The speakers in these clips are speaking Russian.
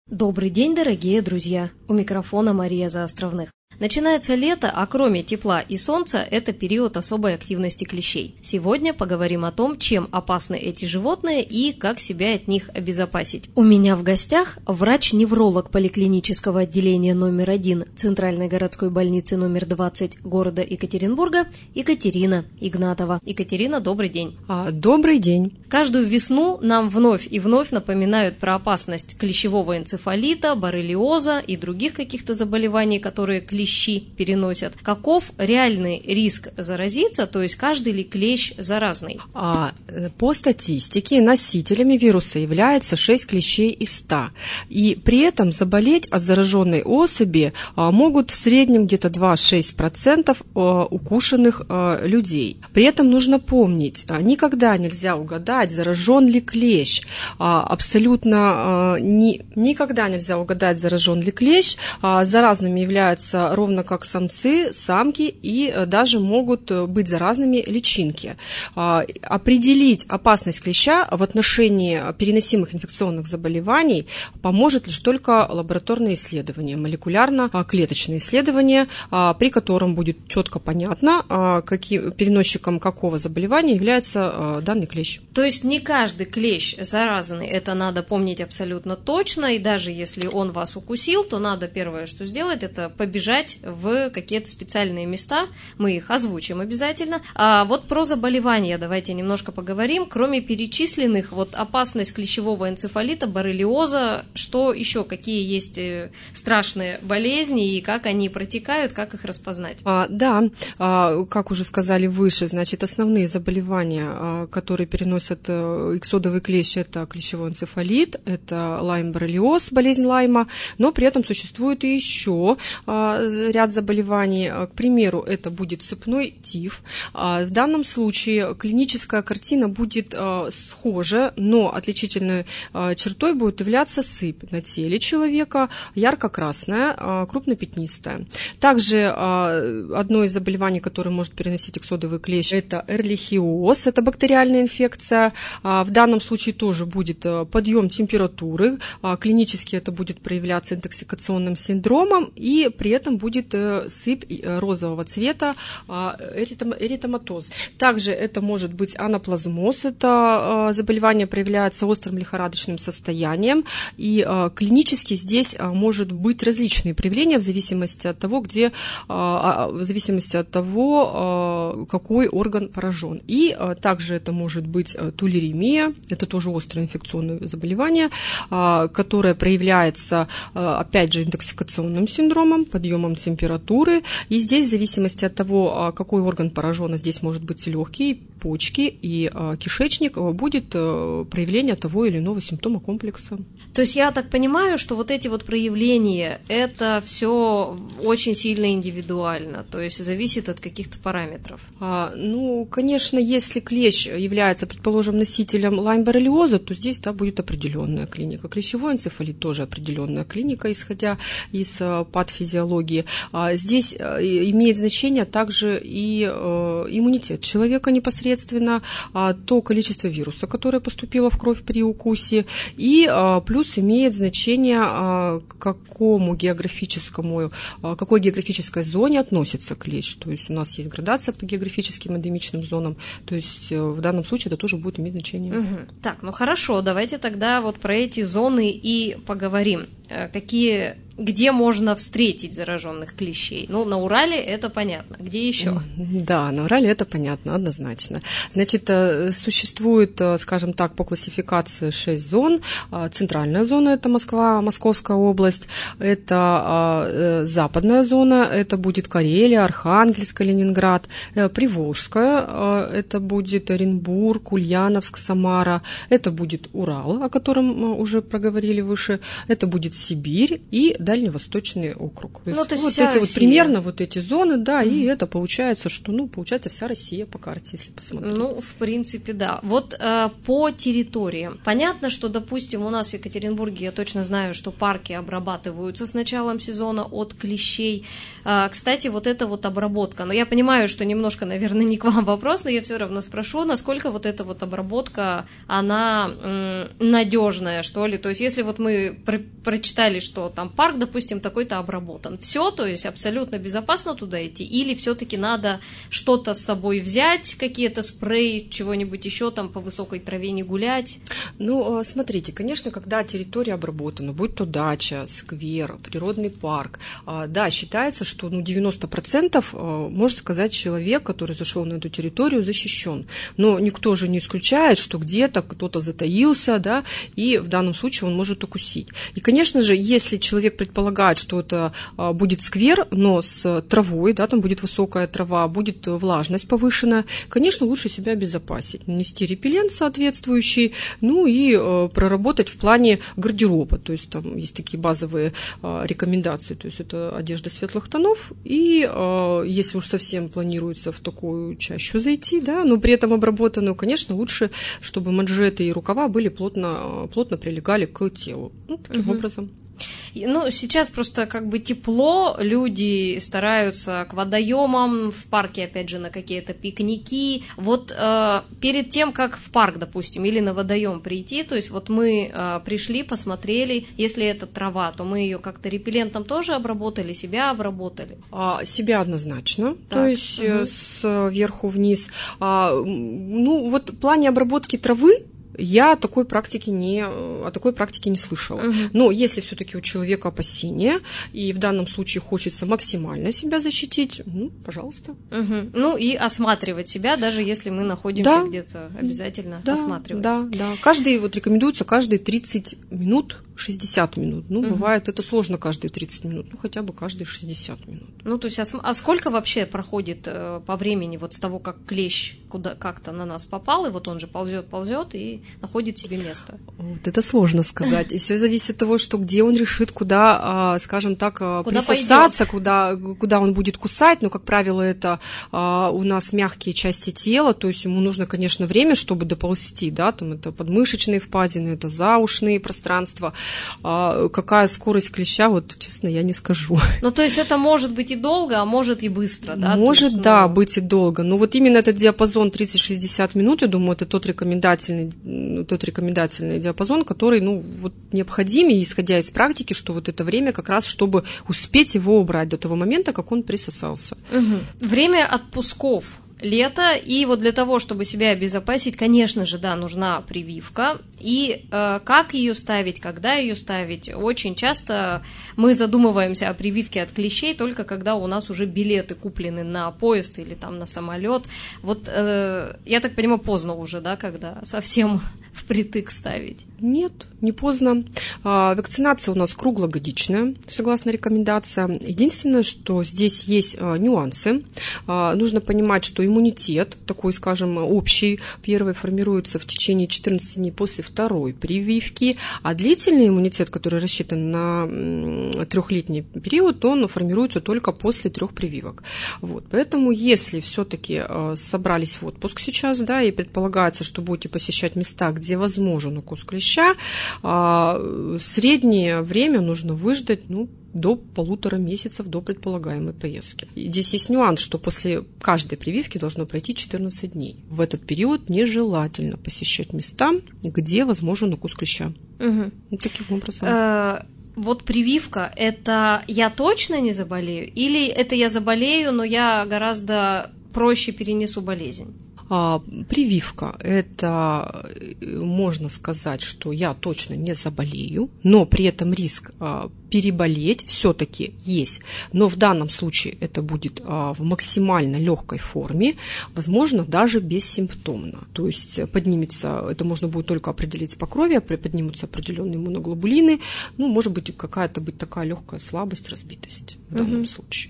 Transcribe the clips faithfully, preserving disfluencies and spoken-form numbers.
Добрый день, дорогие друзья! У микрофона Мария Заостровных. Начинается лето, а кроме тепла и солнца, это период особой активности клещей. Сегодня поговорим о том, чем опасны эти животные и как себя от них обезопасить. У меня в гостях врач-невролог поликлинического отделения номер один Центральной городской больницы номер двадцать города Екатеринбурга Екатерина Игнатова. Екатерина, добрый день. А, добрый день. Каждую весну нам вновь и вновь напоминают про опасность клещевого энцефалита, боррелиоза и других каких-то заболеваний, которые клещи переносят. Каков реальный риск заразиться, то есть каждый ли клещ заразный? А, по статистике носителями вируса является шесть клещей из ста. И при этом заболеть от зараженной особи а, могут в среднем где-то два-шесть процентов а, укушенных а, людей. При этом нужно помнить, а, никогда нельзя угадать, заражен ли клещ. А, абсолютно а, ни, никогда нельзя угадать, заражен ли клещ. А, заразными являются ровно как самцы, самки и даже могут быть заразными личинки. Определить опасность клеща в отношении переносимых инфекционных заболеваний поможет лишь только лабораторное исследование, молекулярно-клеточное исследование, при котором будет четко понятно, каким, переносчиком какого заболевания является данный клещ. То есть не каждый клещ заразный, это надо помнить абсолютно точно, и даже если он вас укусил, то надо первое, что сделать, это побежать в какие-то специальные места, мы их озвучим обязательно. А вот про заболевания давайте немножко поговорим. Кроме перечисленных, вот опасность клещевого энцефалита, боррелиоза, что еще, какие есть страшные болезни и как они протекают, как их распознать? А, да, а, как уже сказали выше, значит, основные заболевания, а, которые переносят а, иксодовый клещ, это клещевой энцефалит, это лайм-боррелиоз, болезнь Лайма, но при этом существует и еще а, ряд заболеваний, к примеру, это будет цепной тиф. В данном случае клиническая картина будет схожа, но отличительной чертой будет являться сыпь на теле человека, ярко-красная, крупнопятнистая. Также одно из заболеваний, которое может переносить иксодовый клещ, это эрлихиоз, это бактериальная инфекция. В данном случае тоже будет подъем температуры, клинически это будет проявляться интоксикационным синдромом, и при этом будет будет сыпь розового цвета, эритематоз. Также это может быть анаплазмоз, это заболевание проявляется острым лихорадочным состоянием, и клинически здесь может быть различные проявления в зависимости от того, где, в зависимости от того, какой орган поражен. И также это может быть тулеремия, это тоже острое инфекционное заболевание, которое проявляется, опять же, интоксикационным синдромом, подъемом температуры, и здесь в зависимости от того, какой орган поражен, здесь может быть и легкие, почки и кишечник, будет проявление того или иного симптома комплекса. То есть я так понимаю, что вот эти вот проявления, это все очень сильно индивидуально, то есть зависит от каких-то параметров? А, ну, конечно, если клещ является, предположим, носителем лайм-боррелиоза, то здесь, да, будет определенная клиника. Клещевой энцефалит тоже определенная клиника, исходя из патофизиологии. Здесь имеет значение также и иммунитет человека непосредственно, то количество вируса, которое поступило в кровь при укусе, и плюс имеет значение, к какому географическому, какой географической зоне относится клещ. То есть у нас есть градация по географическим эндемичным зонам, то есть в данном случае это тоже будет иметь значение. Угу. Так, ну хорошо, давайте тогда вот про эти зоны и поговорим. Какие... Где можно встретить зараженных клещей? Ну, на Урале это понятно. Где еще? Да, на Урале это понятно, однозначно. Значит, существует, скажем так, по классификации шесть зон. Центральная зона – это Москва, Московская область. Это западная зона – это будет Карелия, Архангельск, Ленинград. Приволжская – это будет Оренбург, Ульяновск, Самара. Это будет Урал, о котором мы уже проговорили выше. Это будет Сибирь и Дальневосточный округ. То есть, ну, то есть вот вся эти Россия. Вот примерно вот эти зоны, да, mm-hmm. и это получается, что, ну, получается вся Россия по карте, если посмотреть. Ну, в принципе, да. Вот э, по территориям. Понятно, что, допустим, у нас в Екатеринбурге, я точно знаю, что парки обрабатываются с началом сезона от клещей. Э, кстати, вот эта вот обработка, но я понимаю, что немножко, наверное, не к вам вопрос, но я все равно спрошу, насколько вот эта вот обработка, она м, надежная, что ли? То есть, если вот мы про- прочитали, что там парк, допустим, такой-то обработан, все, то есть абсолютно безопасно туда идти, или все-таки надо что-то с собой взять, какие-то спреи, чего-нибудь еще там по высокой траве не гулять? Ну, смотрите, конечно, когда территория обработана, будь то дача, сквер, природный парк, да, считается, что ну, девяносто процентов, можно сказать, человек, который зашел на эту территорию, защищен. Но никто же не исключает, что где-то кто-то затаился, да, и в данном случае он может укусить. И, конечно же, если человек предполагает, что это будет сквер, но с травой, да, там будет высокая трава, будет влажность повышенная, конечно, лучше себя обезопасить, нанести репеллент соответствующий, ну и э, проработать в плане гардероба, то есть там есть такие базовые э, рекомендации, то есть это одежда светлых тонов, и э, если уж совсем планируется в такую чащу зайти, да, но при этом обработанную, конечно, лучше, чтобы манжеты и рукава были плотно, плотно прилегали к телу, ну, таким угу. образом. Ну, сейчас просто как бы тепло, люди стараются к водоемам, в парке, опять же, на какие-то пикники. Вот э, перед тем, как в парк, допустим, или на водоем прийти, то есть вот мы э, пришли, посмотрели, если это трава, то мы ее как-то репеллентом тоже обработали, себя обработали? А, себя однозначно, так, то есть угу. сверху вниз. А, ну, вот в плане обработки травы, я такой практики не, о такой практике не слышала. Угу. Но если все-таки у человека опасения, и в данном случае хочется максимально себя защитить, ну, пожалуйста. Угу. Ну, и осматривать себя, даже если мы находимся да. где-то, обязательно да, осматривать. Да, да. Каждый, вот рекомендуется каждые тридцать минут, шестьдесят минут. Ну, угу. бывает, это сложно каждые тридцать минут, ну, хотя бы каждые шестьдесят минут. Ну, то есть, а, а сколько вообще проходит э, по времени вот с того, как клещ куда как-то на нас попал, и вот он же ползет, ползет и находит себе место? Вот это сложно сказать. И все зависит от того, что где он решит, куда, скажем так, куда присосаться, куда, куда он будет кусать. Но, как правило, это у нас мягкие части тела, то есть ему нужно, конечно, время, чтобы доползти, да, там это подмышечные впадины, это заушные пространства. Какая скорость клеща, вот, честно, я не скажу. Ну, то есть это может быть и долго, а может и быстро, да? Может, есть, да, ну... быть и долго. Но вот именно этот диапазон тридцать-шестьдесят минут, я думаю, это тот рекомендательный, тот рекомендательный диапазон, который, ну, вот необходим, и исходя из практики, что вот это время как раз, чтобы успеть его убрать до того момента, как он присосался. Угу. Время отпусков. Лето, и вот для того, чтобы себя обезопасить, конечно же, да, нужна прививка. И э, как ее ставить, когда ее ставить? Очень часто мы задумываемся о прививке от клещей только когда у нас уже билеты куплены на поезд или там на самолет. Вот э, я так понимаю, поздно уже, да, когда совсем впритык ставить? Нет, не поздно. А, вакцинация у нас круглогодичная, согласно рекомендациям. Единственное, что здесь есть а, нюансы. А, нужно понимать, что иммунитет, такой, скажем, общий, первый формируется в течение четырнадцати дней после второй прививки, а длительный иммунитет, который рассчитан на трехлетний период, он формируется только после трех прививок. Вот. Поэтому, если все-таки а, собрались в отпуск сейчас, да, и предполагается, что будете посещать места, где возможен укус клеща, а среднее время нужно выждать, ну, до полутора месяцев до предполагаемой поездки. И здесь есть нюанс, что после каждой прививки должно пройти четырнадцать дней. В этот период нежелательно посещать места, где возможен укус клеща. Угу. Вот таким образом. Вот прививка, это я точно не заболею? Или это я заболею, но я гораздо проще перенесу болезнь? А, прививка – это, можно сказать, что я точно не заболею, но при этом риск а, переболеть все-таки есть. Но в данном случае это будет а, в максимально легкой форме, возможно, даже бессимптомно. То есть поднимется, это можно будет только определить по крови, поднимутся определенные иммуноглобулины, ну, может быть, какая-то быть такая легкая слабость, разбитость в данном угу. случае.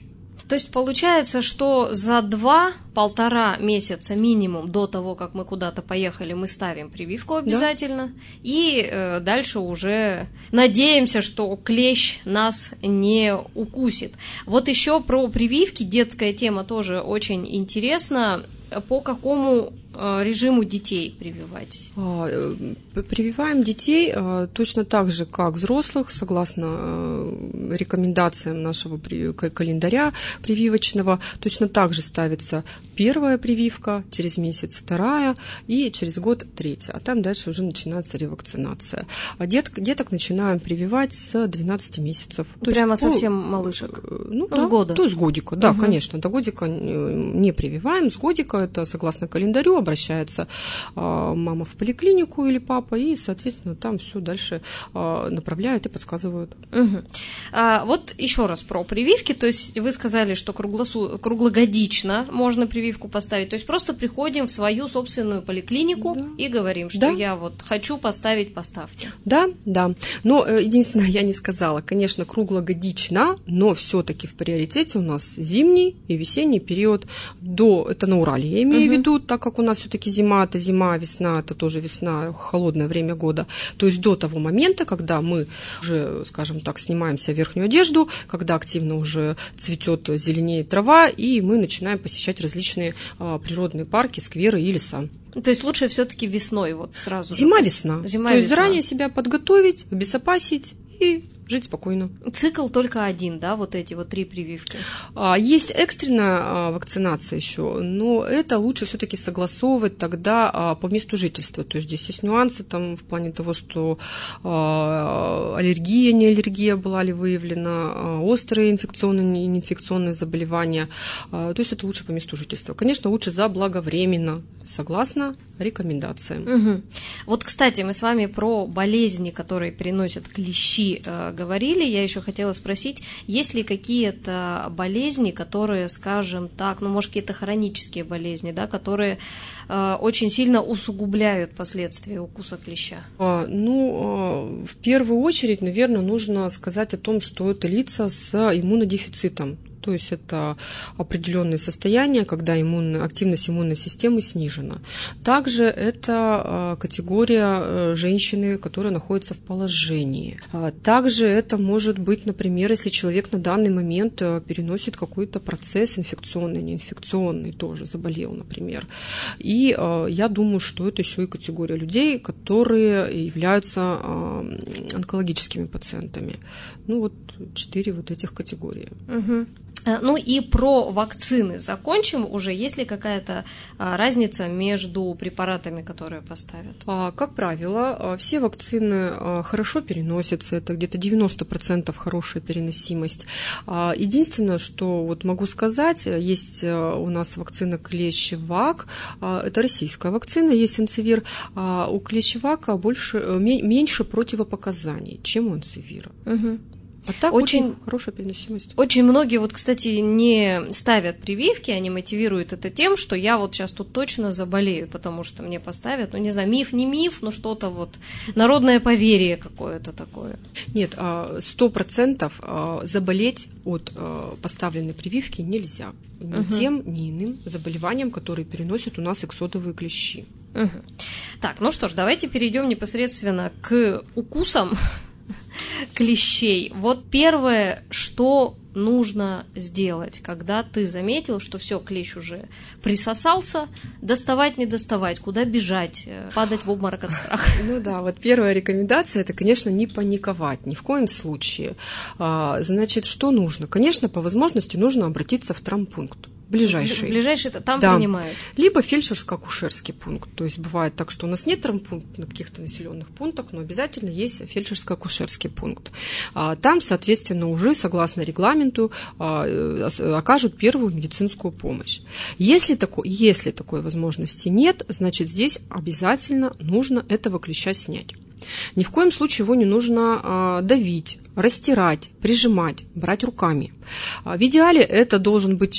То есть получается, что за два-полтора месяца минимум до того, как мы куда-то поехали, мы ставим прививку обязательно, да. И э, дальше уже надеемся, что клещ нас не укусит. Вот еще про прививки, детская тема тоже очень интересна. По какому режиму детей прививать? Прививаем детей точно так же, как взрослых, согласно рекомендациям нашего календаря прививочного. Точно так же ставится первая прививка, через месяц вторая и через год третья. А там дальше уже начинается ревакцинация. А дет, деток начинаем прививать с двенадцати месяцев. То Прямо есть, совсем ну, малышек? Ну, ну да, с года? То есть с годика, да, угу. Конечно. До годика не прививаем. С годика это согласно календарю обращается мама в поликлинику или папа, и, соответственно, там все дальше направляют и подсказывают. Угу. А, вот еще раз про прививки. То есть вы сказали, что круглосу... круглогодично можно прививку поставить. То есть просто приходим в свою собственную поликлинику, да. И говорим, что да. Я вот хочу поставить, поставьте. Да, да. Но единственное, я не сказала, конечно, круглогодично, но все-таки в приоритете у нас зимний и весенний период. До, это на Урале, я имею угу. в виду, так как у нас все-таки зима, это зима, весна, это тоже весна, холодное время года. То есть до того момента, когда мы уже, скажем так, снимаем себе верхнюю одежду, когда активно уже цветет, зеленеет трава, и мы начинаем посещать различные а, природные парки, скверы и леса. То есть лучше все-таки весной вот сразу. Зима-весна. Зима, То есть весна. заранее себя подготовить, обезопасить и жить спокойно. Цикл только один, да, вот эти вот три прививки? Есть экстренная вакцинация еще, но это лучше все-таки согласовывать тогда по месту жительства. То есть здесь есть нюансы там, в плане того, что аллергия, не аллергия была ли выявлена, острые инфекционные, неинфекционные заболевания. То есть это лучше по месту жительства. Конечно, лучше заблаговременно, согласно рекомендациям. Угу. Вот, кстати, мы с вами про болезни, которые переносят клещи, говорили. Я еще хотела спросить, есть ли какие-то болезни, которые, скажем так, ну, может, какие-то хронические болезни, да, которые э, очень сильно усугубляют последствия укуса клеща? А, ну, в первую очередь, наверное, нужно сказать о том, что это лица с иммунодефицитом. То есть это определенные состояния, когда иммунная, активность иммунной системы снижена. Также это категория женщины, которая находится в положении. Также это может быть, например, если человек на данный момент переносит какой-то процесс инфекционный, неинфекционный, тоже заболел, например. И я думаю, что это еще и категория людей, которые являются онкологическими пациентами. Ну вот четыре вот этих категории. Угу. Ну и про вакцины закончим уже. Есть ли какая-то разница между препаратами, которые поставят? Как правило, все вакцины хорошо переносятся, это где-то девяносто процентов хорошая переносимость. Единственное, что вот могу сказать, есть у нас вакцина Клещевак, это российская вакцина, есть Энцевир, а у Клещевака больше, меньше противопоказаний, чем у Энцевира. Угу. А так очень, очень хорошая переносимость. Очень многие, вот, кстати, не ставят прививки, они мотивируют это тем, что я вот сейчас тут точно заболею, потому что мне поставят, ну, не знаю, миф, не миф, но что-то вот, народное поверье какое-то такое. Нет, сто процентов заболеть от поставленной прививки нельзя. Ни угу. тем, ни иным заболеваниям, которые переносят у нас эксодовые клещи. Угу. Так, ну что ж, давайте перейдем непосредственно к укусам клещей. Вот первое, что нужно сделать, когда ты заметил, что все, клещ уже присосался, доставать, не доставать, куда бежать, падать в обморок от страха. Ну да, вот первая рекомендация, это, конечно, не паниковать, ни в коем случае. Значит, что нужно? Конечно, по возможности нужно обратиться в травмпункт. Ближайший. Ближайший там да. принимают. Либо фельдшерско-акушерский пункт. То есть бывает так, что у нас нет травмпункта на каких-то населенных пунктах, но обязательно есть фельдшерско-акушерский пункт. Там, соответственно, уже согласно регламенту окажут первую медицинскую помощь. Если такой, если такой возможности нет, значит, здесь обязательно нужно этого клеща снять. Ни в коем случае его не нужно давить, растирать, прижимать, брать руками. В идеале это должен быть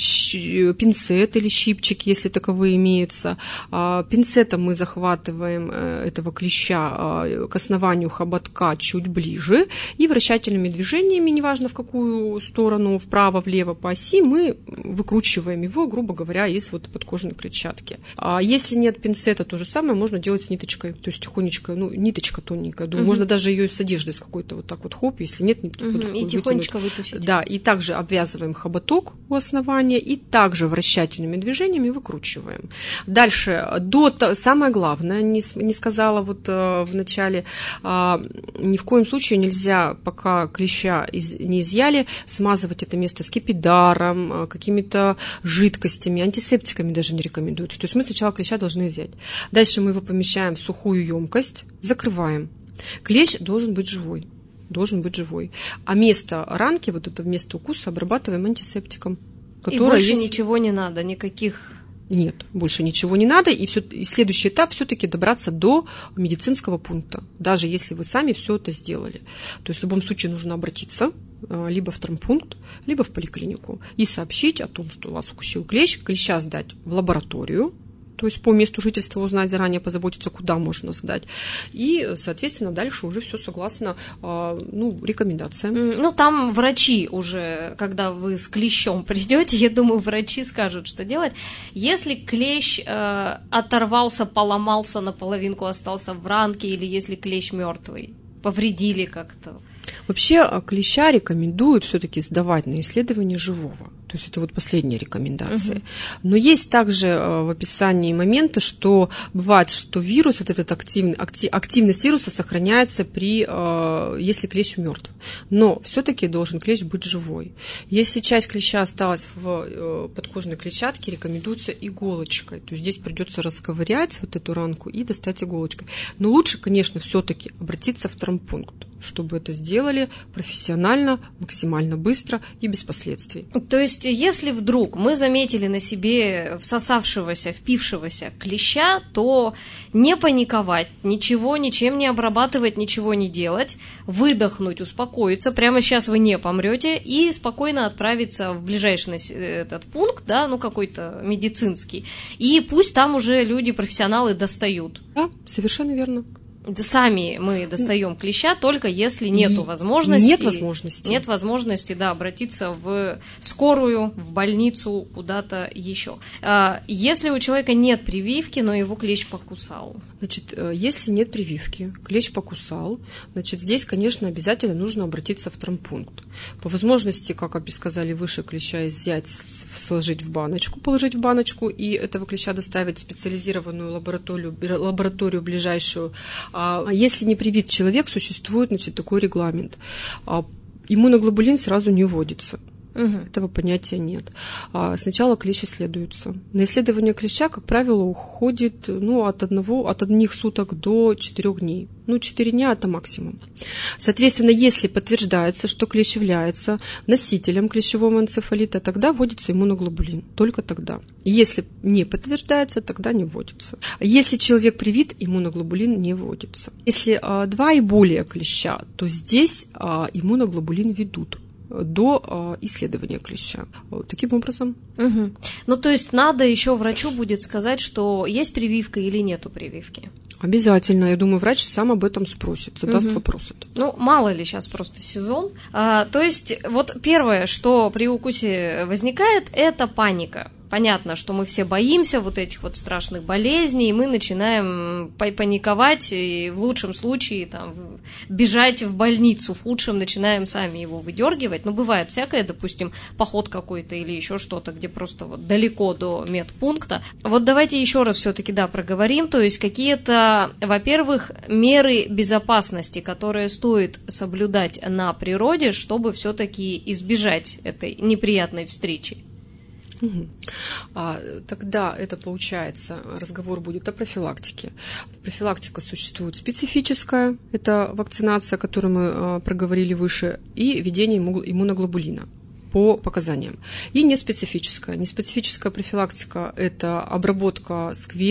пинцет или щипчик, если таковые имеются. Пинцетом мы захватываем этого клеща к основанию хоботка чуть ближе и вращательными движениями, неважно в какую сторону, вправо, влево по оси, мы выкручиваем его, грубо говоря, из вот подкожной клетчатки. А если нет пинцета, то же самое можно делать с ниточкой, то есть тихонечко, ну, ниточка тоненькая, думаю, угу. можно даже ее с одеждой с какой-то вот так вот хоп, если нет нитки, угу. и тихонечко вытащить. Да, и также обвязываем хоботок у основания и также вращательными движениями выкручиваем. Дальше, до, самое главное, не, не сказала вот э, в начале, э, ни в коем случае нельзя, пока клеща из, не изъяли, смазывать это место скипидаром, э, какими-то жидкостями, антисептиками даже не рекомендуется. То есть мы сначала клеща должны изъять. Дальше мы его помещаем в сухую емкость, закрываем. Клещ должен быть живой. должен быть живой. А место ранки, вот это место укуса, обрабатываем антисептиком. И больше есть... ничего не надо, никаких... Нет, больше ничего не надо, и, все, и следующий этап все-таки добраться до медицинского пункта, даже если вы сами все это сделали. То есть в любом случае нужно обратиться либо в травмпункт, либо в поликлинику и сообщить о том, что вас укусил клещ, клеща сдать в лабораторию, то есть по месту жительства узнать заранее, позаботиться, куда можно сдать. И, соответственно, дальше уже все согласно ну, рекомендациям. Ну, там врачи уже, когда вы с клещом придете, я думаю, врачи скажут, что делать. Если клещ э, оторвался, поломался, наполовинку остался в ранке, или если клещ мертвый, повредили как-то. Вообще клеща рекомендуют все-таки сдавать на исследование живого. То есть это вот последняя рекомендация. Угу. Но есть также в описании моменты, что бывает, что вирус, вот этот активный, активность вируса сохраняется при, если клещ мертв. Но все-таки должен клещ быть живой. Если часть клеща осталась в подкожной клетчатке, рекомендуется иголочкой. То есть здесь придется расковырять вот эту ранку и достать иголочкой. Но лучше, конечно, все-таки обратиться в травмпункт, чтобы это сделали профессионально, максимально быстро и без последствий. То есть, если вдруг мы заметили на себе всосавшегося, впившегося клеща, то не паниковать, ничего, ничем не обрабатывать, ничего не делать, выдохнуть, успокоиться, прямо сейчас вы не помрете, и спокойно отправиться в ближайший этот пункт, да, ну какой-то медицинский, и пусть там уже люди, профессионалы достают. Да, совершенно верно. Сами мы достаем клеща, только если нету возможности. Нет возможности. Нет возможности, да, обратиться в скорую, в больницу, куда-то еще. Если у человека нет прививки, но его клещ покусал. Значит, если нет прививки, клещ покусал, значит, здесь, конечно, обязательно нужно обратиться в травмпункт. По возможности, как сказали выше, клеща изъять, сложить в баночку, положить в баночку, и этого клеща доставить в специализированную лабораторию, лабораторию ближайшую. А если не привит человек, существует, значит, такой регламент. Иммуноглобулин сразу не вводится. Угу. Этого понятия нет. А сначала клещ исследуется. На исследование клеща, как правило, уходит ну, от, одного, от одних суток до четырех дней. Ну, четыре дня – это максимум. Соответственно, если подтверждается, что клещ является носителем клещевого энцефалита, тогда вводится иммуноглобулин. Только тогда. Если не подтверждается, тогда не вводится. Если человек привит, иммуноглобулин не вводится. Если а, два и более клеща, то здесь а, иммуноглобулин ведут до э, исследования клеща. Таким образом. Угу. Ну, то есть надо еще врачу будет сказать, что есть прививка или нету прививки? Обязательно. Я думаю, врач сам об этом спросит, задаст угу. вопрос этот. Ну, мало ли сейчас просто сезон. А, то есть вот первое, что при укусе возникает, это паника. Понятно, что мы все боимся вот этих вот страшных болезней, и мы начинаем паниковать, и в лучшем случае там, бежать в больницу, в худшем начинаем сами его выдергивать. Ну, бывает всякое, допустим, поход какой-то или еще что-то, где просто вот далеко до медпункта. Вот давайте еще раз все-таки, да, проговорим, то есть какие-то, во-первых, меры безопасности, которые стоит соблюдать на природе, чтобы все-таки избежать этой неприятной встречи. Угу. А, тогда это получается, разговор будет о профилактике. Профилактика существует специфическая, это вакцинация, которую мы а, проговорили выше, и введение иммуноглобулина по показаниям. И неспецифическая. Неспецифическая профилактика – это обработка скверов,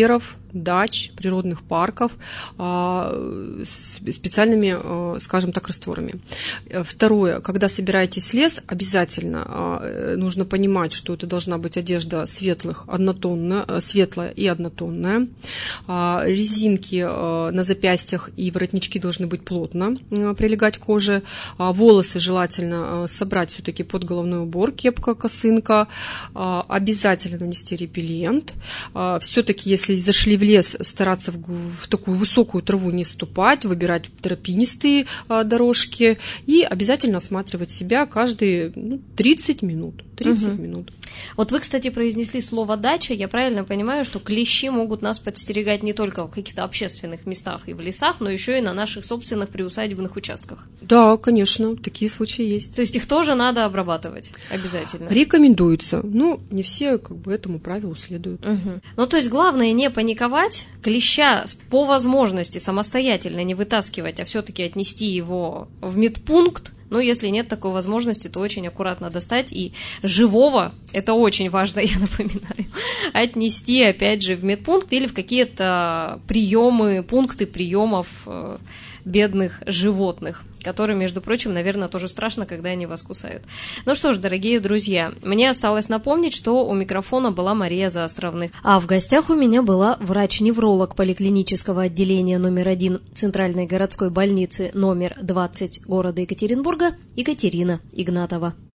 дач, природных парков специальными, скажем так, растворами. Второе, когда собираетесь в лес, обязательно нужно понимать, что это должна быть одежда светлых, однотонная, светлая и однотонная. Резинки на запястьях и воротнички должны быть плотно прилегать к коже. Волосы желательно собрать все-таки под головной убор, кепка, косынка. Обязательно нанести репеллент. Все-таки, если зашли в лес, стараться в, в такую высокую траву не ступать, выбирать тропинистые дорожки и обязательно осматривать себя каждые ну, тридцать минут. тридцать угу. минут. Вот вы, кстати, произнесли слово «дача». Я правильно понимаю, что клещи могут нас подстерегать не только в каких-то общественных местах и в лесах, но еще и на наших собственных приусадебных участках? Да, конечно, такие случаи есть. То есть их тоже надо обрабатывать обязательно? Рекомендуется. Ну, не все как бы этому правилу следуют. Угу. Ну, то есть главное не паниковать, клеща по возможности самостоятельно не вытаскивать, а все-таки отнести его в медпункт. Ну, если нет такой возможности, то очень аккуратно достать и живого, это очень важно, я напоминаю, отнести, опять же, в медпункт или в какие-то приемы, пункты приемов э, бедных животных, которые, между прочим, наверное, тоже страшно, когда они вас кусают. Ну что ж, дорогие друзья, мне осталось напомнить, что у микрофона была Мария Заостровных, а в гостях у меня была врач-невролог поликлинического отделения номер один Центральной городской больницы номер двадцать города Екатеринбурга Екатерина Игнатова.